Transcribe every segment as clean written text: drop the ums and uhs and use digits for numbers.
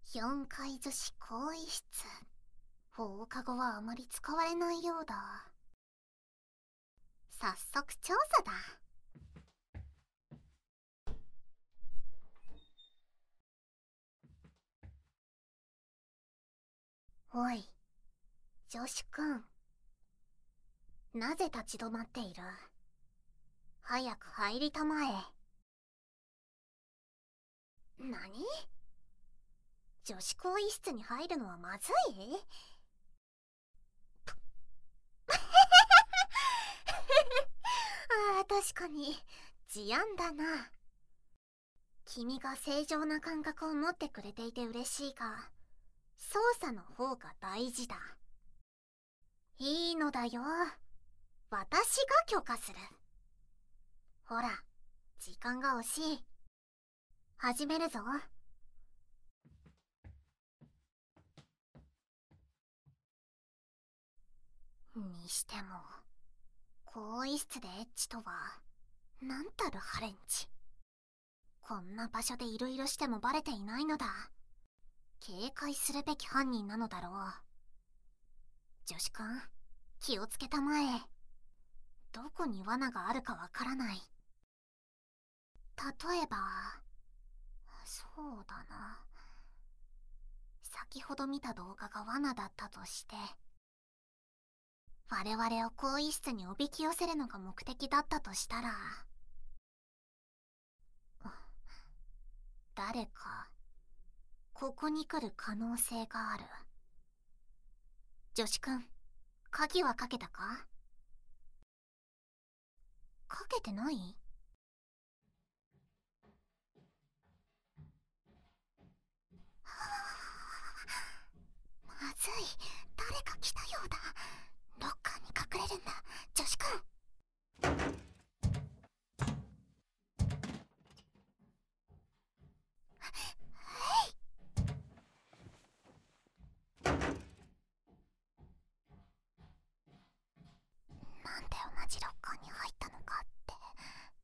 4階女子更衣室。放課後はあまり使われないようだ。早速調査だ。おい、女子くん。なぜ立ち止まっている？早く入りたまえ。何？女子更衣室に入るのはまずい？ああ、確かに事案だな。君が正常な感覚を持ってくれていて嬉しいが、操作の方が大事だ。いいのだよ。私が許可する。ほら、時間が惜しい。始めるぞ。にしても、更衣室でエッチとは、なんたるハレンチ。こんな場所でいろいろしてもバレていないのだ。警戒するべき犯人なのだろう。女子くん、気をつけたまえ。どこに罠があるかわからない。例えば、そうだな。先ほど見た動画が罠だったとして、我々を更衣室におびき寄せるのが目的だったとしたら、誰かここに来る可能性がある。女子くん、鍵はかけたか？かけてない？まずい、誰か来たようだ。ロッカーに隠れるんだ、女子くん。なんで同じロッカーに入ったのかって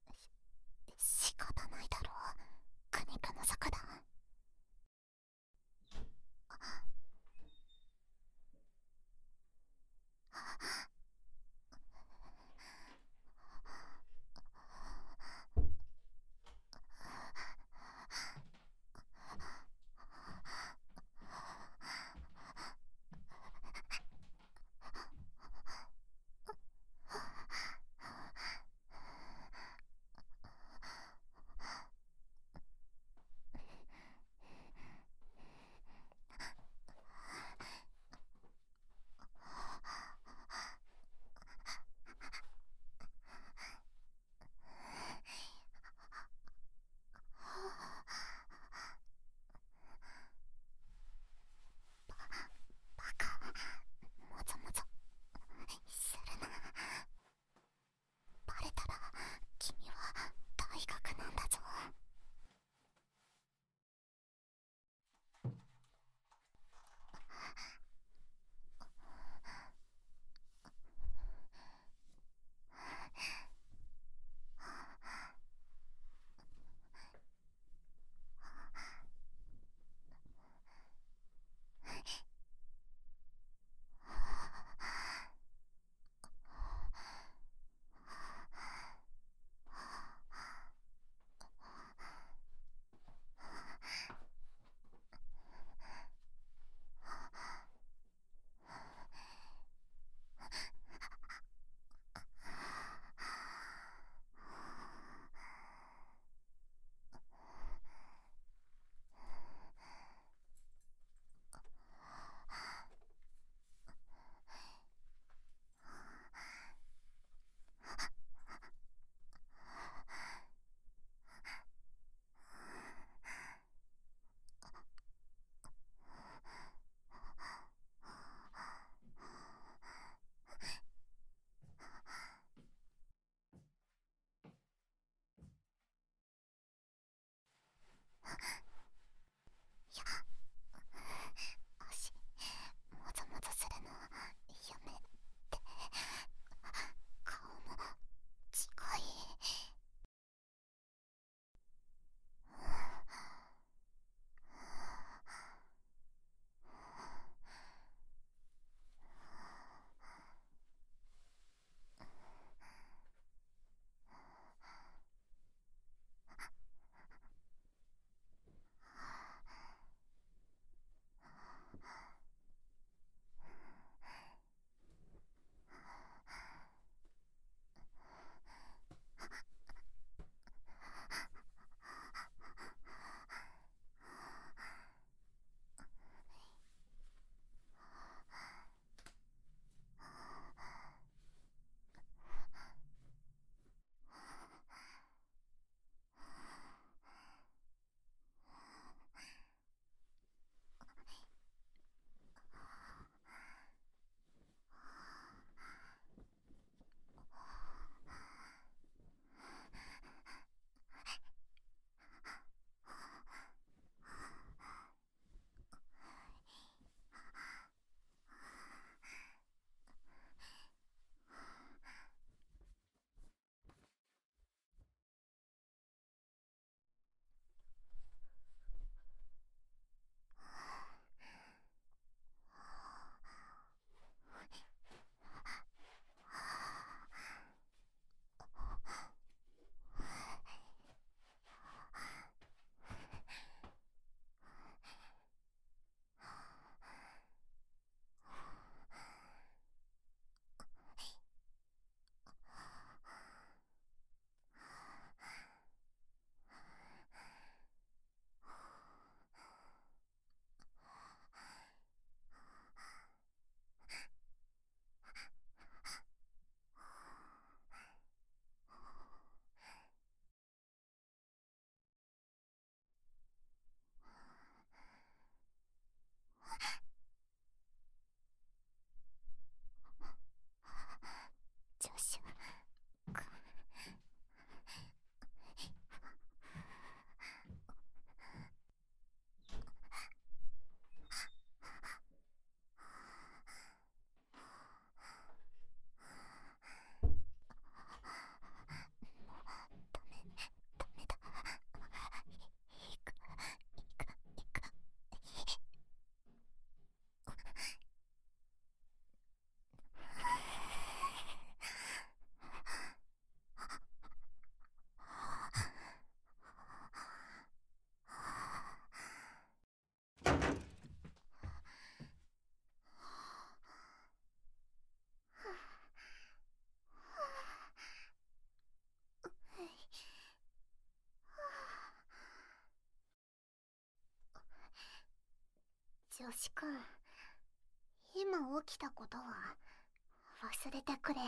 女子くん、今起きたことは忘れてくれ。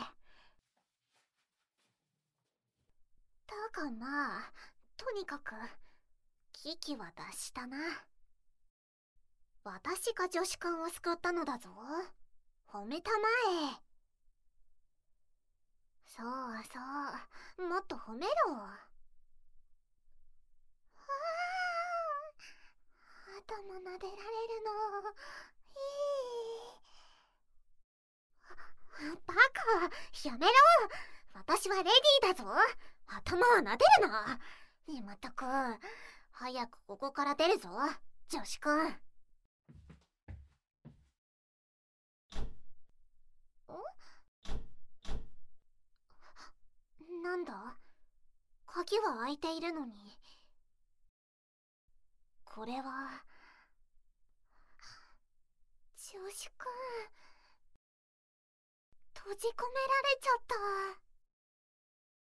だがまあ、とにかく危機は脱したな。私が女子くんを救ったのだぞ。褒めたまえ。そうそう、もっと褒めろ。頭撫でられるのいい。バカ、やめろ。私はレディーだぞ。頭は撫でるな。まったく、早くここから出るぞ、女子くん。なんだ、鍵は開いているのに。これは女子くん、閉じ込められちゃった。